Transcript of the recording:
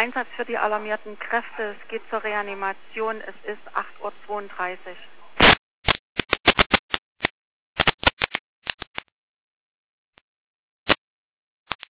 Einsatz für die alarmierten Kräfte. Es geht zur Reanimation. Es ist 8:32 Uhr.